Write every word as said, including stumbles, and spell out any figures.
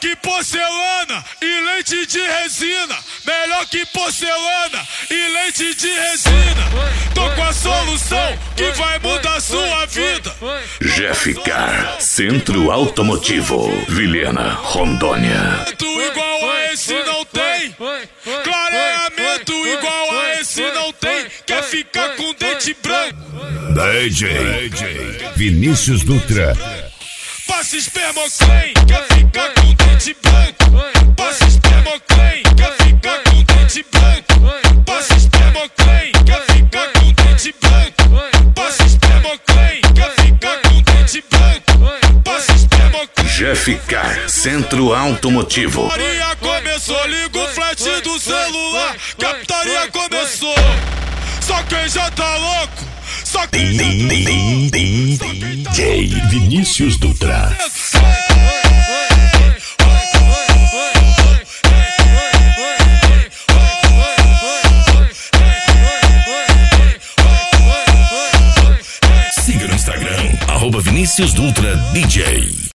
que porcelana e leite de resina. Melhor que porcelana e leite de resina. Tô com a solução que vai mudar sua vida. G F K, Centro Automotivo, Vilhena, Rondônia. Igual a esse não tem. Clareamento igual a esse não tem. Quer ficar com dente branco? D J Vinícius Dutra. Passa Espermoclean, quer ficar com dente branco. Passa Espermoclean, quer ficar com dente branco. Passa Espermoclean, quer ficar com dente branco. Passa Espermoclean, quer ficar com dente branco. Passa Espermoclean. G F K, Centro Automotivo. Captaria começou, liga o flat do celular. Captaria começou, só quem já tá louco. Só quem já tá louco. D J Vinícius Dutra. Siga no Instagram, arroba Vinícius Dutra D J.